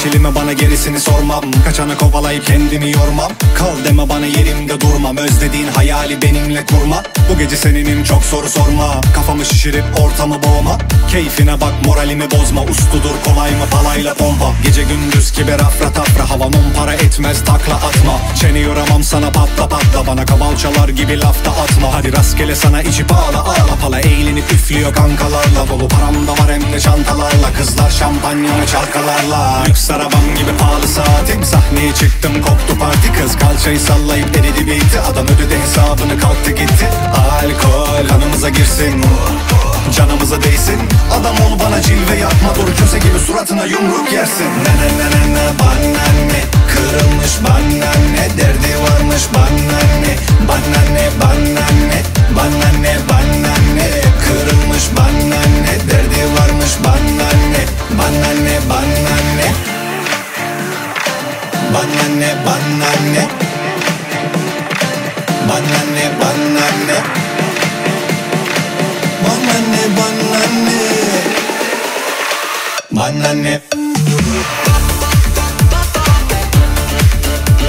çilime bana gerisini sormam. Kaçana kovalayıp kendimi yormam. Kal deme bana yerimde durmam. Özlediğin hayali benimle kurma. Bu gece seninim çok soru sorma. Kafamı şişirip ortamı boğma. Keyfine bak moralimi bozma. Usludur kolay mı palayla pompa. Gece gündüz kiber afra tafra. Hava para etmez takla atma. Çeni yoramam sana patla patla. Bana kabalçalar gibi lafta atma. Hadi rastgele sana içip ağla ağla. Pala eğlenip üflüyor kankalarla. Dolu param da var hem de çantalarla. Kızlar şampanyalı çalkalarla. Lüks arabam gibi pahalı saatim. Sahneye çıktım koptu parti. Kız kalçayı sallayıp eridi bitti. Adam ödedi hesabını kalktı gitti. Alkol kanımıza girsin, canımıza değsin. Adam ol bana cilve yapma. Dur köse gibi suratına yumruk yersin. Ne ne ne ne ne bannen mi? Kırılmış bannen